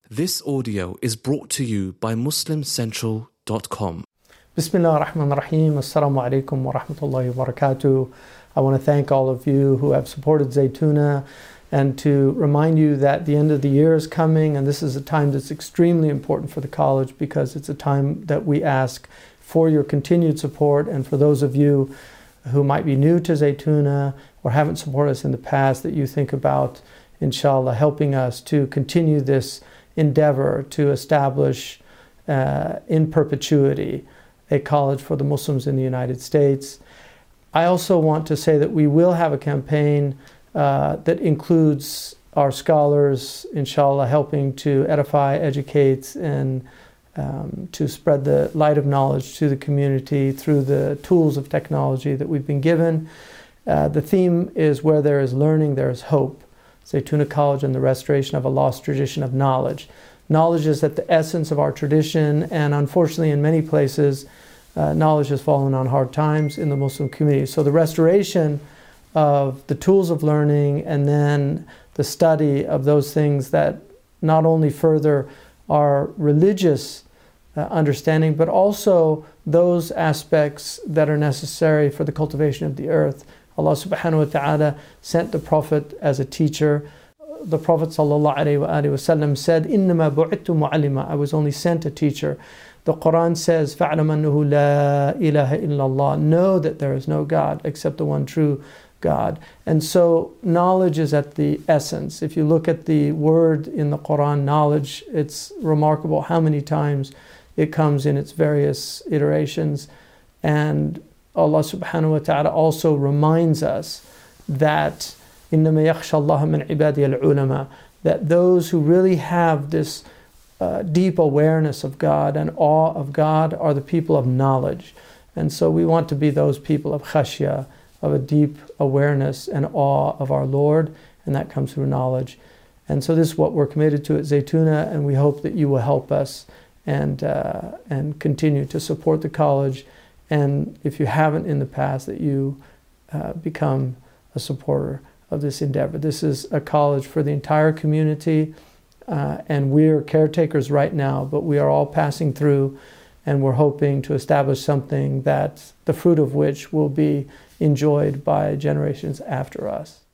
This audio is brought to you by MuslimCentral.com. Bismillah ar-Rahman ar-Rahim. Assalamu alaikum wa rahmatullahi wa barakatuh. I want to thank all of you who have supported Zaytuna and to remind you that the end of the year is coming, and this is a time that's extremely important for the college because it's a time that we ask for your continued support. And for those of you who might be new to Zaytuna or haven't supported us in the past, that you think about, inshallah, helping us to continue this endeavor to establish in perpetuity a college for the Muslims in the United States. I also want to say that we will have a campaign that includes our scholars, inshallah, helping to edify, educate, and to spread the light of knowledge to the community through the tools of technology that we've been given. The theme is where there is learning, there is hope. Zaytuna College and the restoration of a lost tradition of knowledge. Knowledge is at the essence of our tradition, and unfortunately in many places, knowledge has fallen on hard times in the Muslim community. So the restoration of the tools of learning and then the study of those things that not only further our religious understanding, but also those aspects that are necessary for the cultivation of the earth. Allah subhanahu wa ta'ala sent the Prophet as a teacher. The Prophet sallallahu alayhi wa sallam said, إِنَّمَا بُعِثْتُ مُعَلِّمًا, I was only sent a teacher. The Quran says, فَعْلَمْ أَنَّهُ لَا إِلَهَ إِلَّا اللَّهِ, know that there is no God except the one true God. And so knowledge is at the essence. If you look at the word in the Quran, knowledge, it's remarkable how many times it comes in its various iterations. And Allah subhanahu wa ta'ala also reminds us that إِنَّمَا يَخْشَى اللَّهَ مِنْ عِبَادِهِ الْعُلَمَاء, that those who really have this deep awareness of God and awe of God are the people of knowledge. And so we want to be those people of khashya, of a deep awareness and awe of our Lord, and that comes through knowledge. And so this is what we're committed to at Zaytuna, and we hope that you will help us and continue to support the college. And if you haven't in the past, that you become a supporter of this endeavor. This is a college for the entire community, and we're caretakers right now, but we are all passing through, and we're hoping to establish something that the fruit of which will be enjoyed by generations after us.